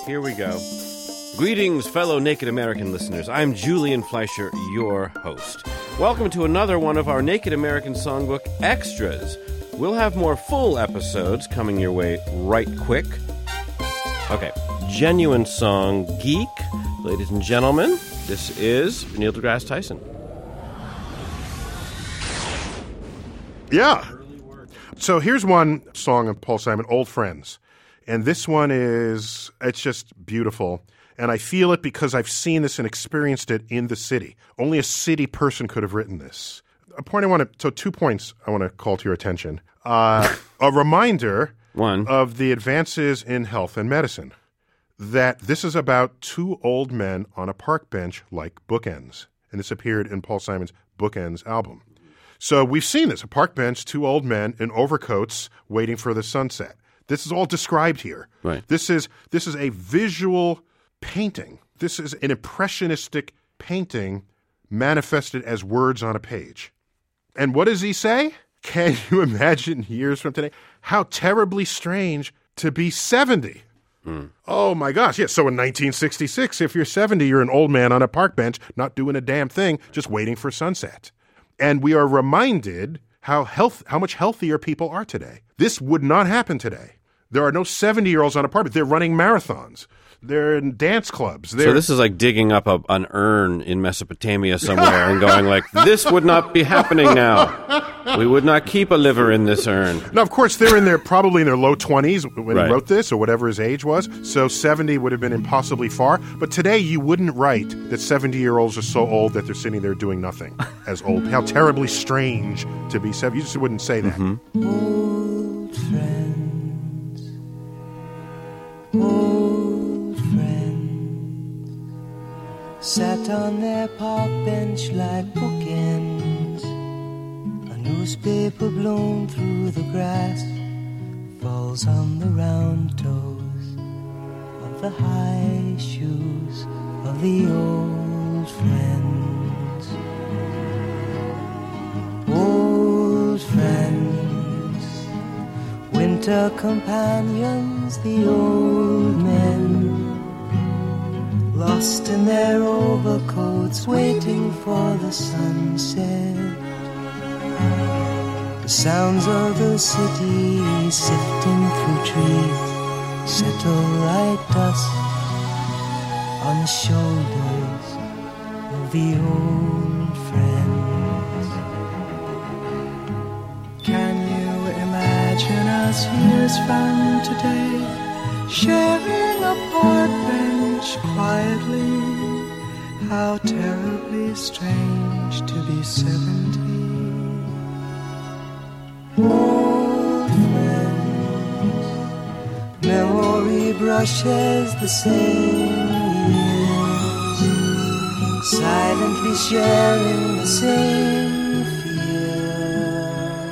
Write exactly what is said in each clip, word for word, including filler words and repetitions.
here we go. Greetings, fellow Naked American listeners. I'm Julian Fleischer, your host. Welcome to another one of our Naked American Songbook Extras. We'll have more full episodes coming your way right quick. Okay, Genuine Song Geek. Ladies and gentlemen, this is Neil deGrasse Tyson. Yeah. So here's one song of Paul Simon, Old Friends. And this one is, it's just beautiful. And I feel it because I've seen this and experienced it in the city. Only a city person could have written this. A point I want to, so two points I want to call to your attention. Uh, a reminder One. of the advances in health and medicine. That this is about two old men on a park bench like bookends. And this appeared in Paul Simon's Bookends album. So we've seen this, a park bench, two old men in overcoats waiting for the sunset. This is all described here. Right. This is this is a visual painting. This is an impressionistic painting manifested as words on a page. And what does he say? Can you imagine years from today? How terribly strange to be seventy. Mm. Oh, my gosh. Yes. So in nineteen sixty-six, if you're seventy, you're an old man on a park bench, not doing a damn thing, just waiting for sunset. And we are reminded how health, how much healthier people are today. This would not happen today. There are no seventy-year-olds on a park bench. They're running marathons. They're in dance clubs. They're, so this is like digging up a, an urn in Mesopotamia somewhere and going like, this would not be happening now. We would not keep a liver in this urn. Now, of course, they're in their probably in their low twenties when right. he wrote this, or whatever his age was. So seventy would have been impossibly far. But today, you wouldn't write that seventy-year-olds are so old that they're sitting there doing nothing as old. How terribly strange to be seventy. You just wouldn't say that. Mm-hmm. Old friends, old friends, sat on their park bench like bookends. A newspaper blown through the grass falls on the round toes of the high shoes of the old friends. Old friends, winter companions, the old men, lost in their overcoats, waiting for the sunset. The sounds of the city sifting through trees settle like dust on the shoulders of the old friends. Can you imagine us years from today, sharing a park bench quietly? How terribly strange to be seventy. Old friends, memory brushes the same years, silently sharing the same fear.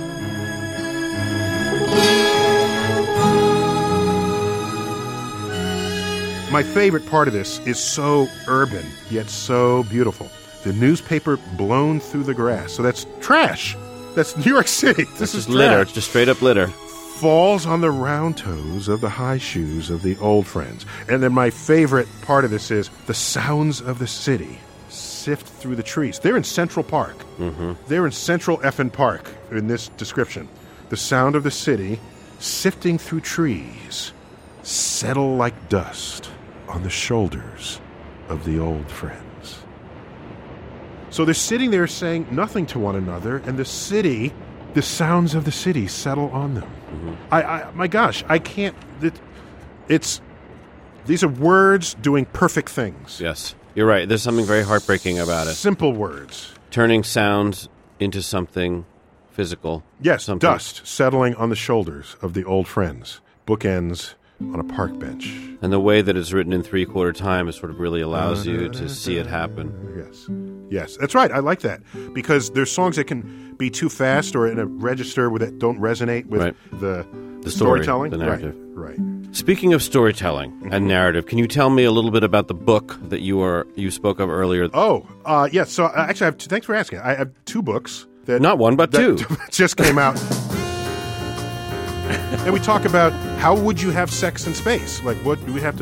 My favorite part of this is so urban, yet so beautiful. The newspaper blown through the grass. So that's trash. That's New York City. This That's is just litter. trash. It's just straight up litter. Falls on the round toes of the high shoes of the old friends. And then my favorite part of this is the sounds of the city sift through the trees. They're in Central Park. Mm-hmm. They're in Central effing Park in this description. The sound of the city sifting through trees settle like dust on the shoulders of the old friends. So they're sitting there saying nothing to one another, and the city, the sounds of the city settle on them. Mm-hmm. I, I, my gosh, I can't. It, it's these are words doing perfect things. Yes, you're right. There's something very heartbreaking about it. Simple words, turning sounds into something physical. Yes, something. Dust settling on the shoulders of the old friends. Bookends on a park bench. And the way that it's written in three-quarter time, it sort of really allows you to see it happen. Yes. Yes, that's right. I like that. Because there's songs that can be too fast or in a register that don't resonate with right. the, the story, storytelling. the narrative. Right, right. Speaking of storytelling mm-hmm. and narrative, can you tell me a little bit about the book that you are you spoke of earlier? Oh, uh, yes. So uh, actually, I have two, thanks for asking. I have two books. That, Not one, but that two. just came out. And we talk about how would you have sex in space? Like, what do we have to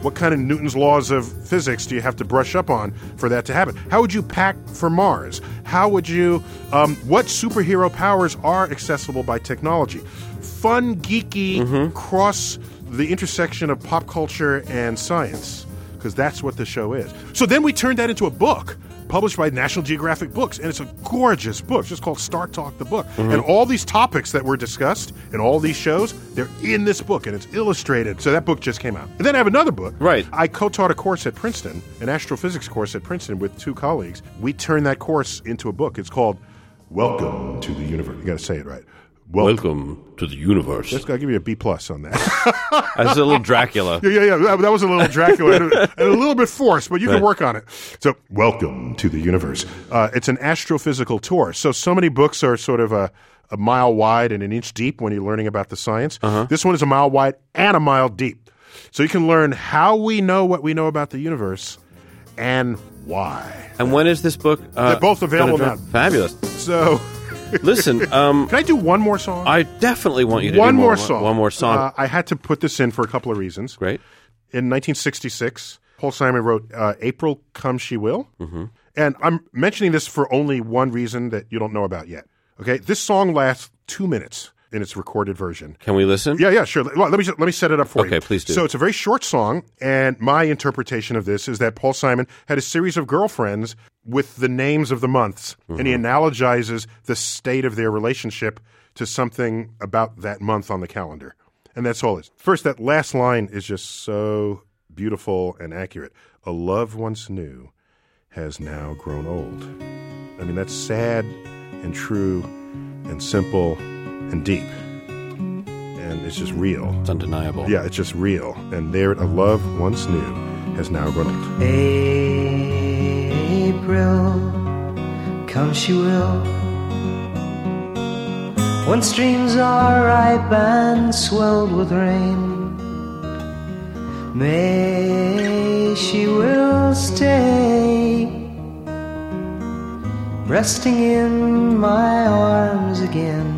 What kind of Newton's laws of physics do you have to brush up on for that to happen? How would you pack for Mars? How would you, um, what superhero powers are accessible by technology? Fun, geeky, mm-hmm. cross the intersection of pop culture and science, because that's what the show is. So then we turned that into a book published by National Geographic Books, and it's a gorgeous book. It's just called Star Talk the Book. Mm-hmm. And all these topics that were discussed in all these shows, they're in this book, and it's illustrated. So that book just came out. And then I have another book. Right. I co-taught a course at Princeton, an astrophysics course at Princeton with two colleagues. We turned that course into a book. It's called Welcome to the Universe. You got to say it right. Welcome, Welcome to the universe. Just gotta give you a B plus on that. That's a little Dracula. Yeah, yeah, yeah. That, that was a little Dracula and, a, and a little bit forced, but you right. can work on it. So, welcome to the universe. Uh, it's an astrophysical tour. So, so many books are sort of a, a mile wide and an inch deep when you're learning about the science. Uh-huh. This one is a mile wide and a mile deep. So you can learn how we know what we know about the universe and why. And when is this book? Uh, They're both available now. Fabulous. So. Listen, um, can I do one more song? I definitely want you to one do more, more song. One more song. Uh, I had to put this in for a couple of reasons. Great. In nineteen sixty-six, Paul Simon wrote uh, "April Come She Will," mm-hmm. and I'm mentioning this for only one reason that you don't know about yet. Okay, this song lasts two minutes in its recorded version. Can we listen? Yeah, yeah, sure. Let me let me set it up for okay, you. Okay, please do. So it's a very short song, and my interpretation of this is that Paul Simon had a series of girlfriends with the names of the months, mm-hmm. and he analogizes the state of their relationship to something about that month on the calendar. And that's all it is. First, that last line is just so beautiful and accurate. A love once new has now grown old. I mean, that's sad and true and simple and deep. And it's just real. It's undeniable. Yeah, it's just real. And there, a love once new has now grown old. April, come she will, when streams are ripe and swelled with rain. May she will stay, resting in my arms again.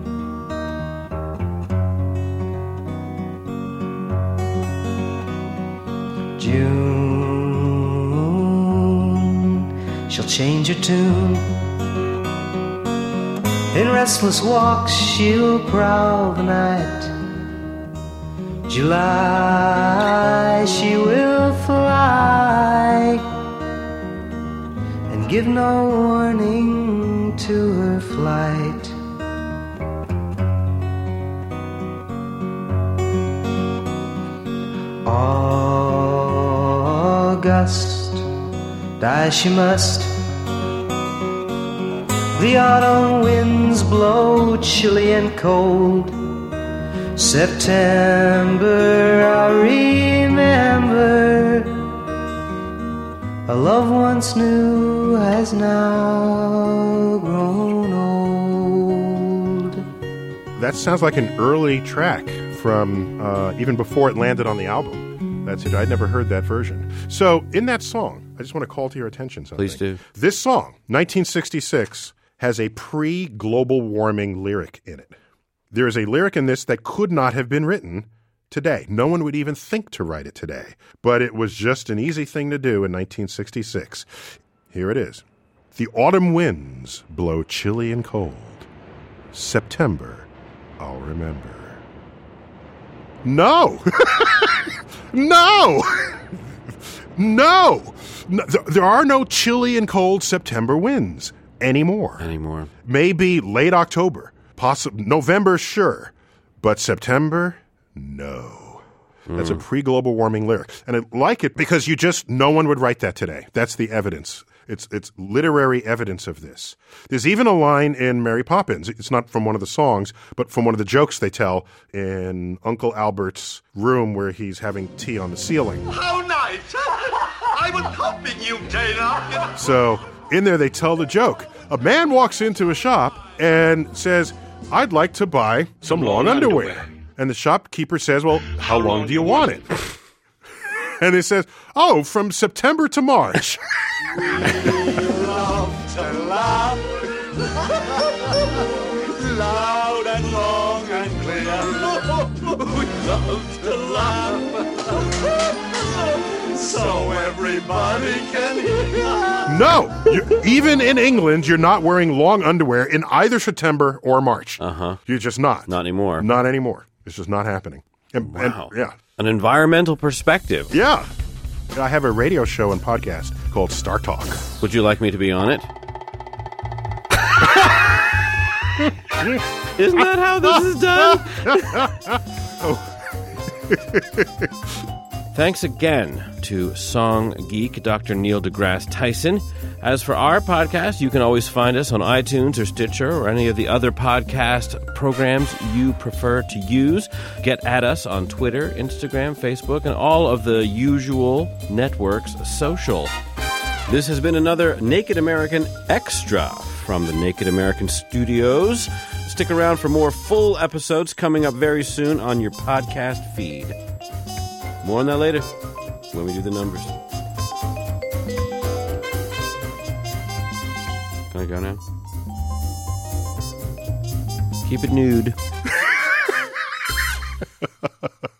June, she'll change her tune. In restless walks she'll prowl the night. July, she will fly and give no warning to her flight. August, die she must. The autumn winds blow chilly and cold. September, I remember, a love once new has now grown old. That sounds like an early track from uh, even before it landed on the album. That's it. I'd never heard that version. So in that song, I just want to call to your attention something. Please do. This song, nineteen sixty-six, has a pre-global warming lyric in it. There is a lyric in this that could not have been written today. No one would even think to write it today. But it was just an easy thing to do in nineteen sixty-six. Here it is. The autumn winds blow chilly and cold. September, I'll remember. No! No! No! No! There are no chilly and cold September winds anymore. Anymore. Maybe late October. Possibly November, sure. But September, no. Mm. That's a pre-global warming lyric. And I like it because you just, no one would write that today. That's the evidence. It's it's literary evidence of this. There's even a line in Mary Poppins. It's not from one of the songs, but from one of the jokes they tell in Uncle Albert's room where he's having tea on the ceiling. How nice! I was hoping you, Dana. So in there they tell the joke. A man walks into a shop and says, I'd like to buy some long, long underwear. underwear. And the shopkeeper says, well, how, how long, long do you want it? And he says, oh, from September to March. We love to laugh. Loud and long and clear. We love to laugh. so everybody can hear. No, you, even in England, you're not wearing long underwear in either September or March. Uh-huh. You're just not. Not anymore. Not anymore. It's just not happening. And, Wow. and, yeah. An environmental perspective. Yeah. I have a radio show and podcast called Star Talk. Would you like me to be on it? Isn't that how this is done? Thanks again to Song Geek, Doctor Neil deGrasse Tyson. As for our podcast, you can always find us on iTunes or Stitcher or any of the other podcast programs you prefer to use. Get at us on Twitter, Instagram, Facebook, and all of the usual networks social. This has been another Naked American Extra from the Naked American Studios. Stick around for more full episodes coming up very soon on your podcast feed. More on that later when we do the numbers. Can I go now? Keep it nude.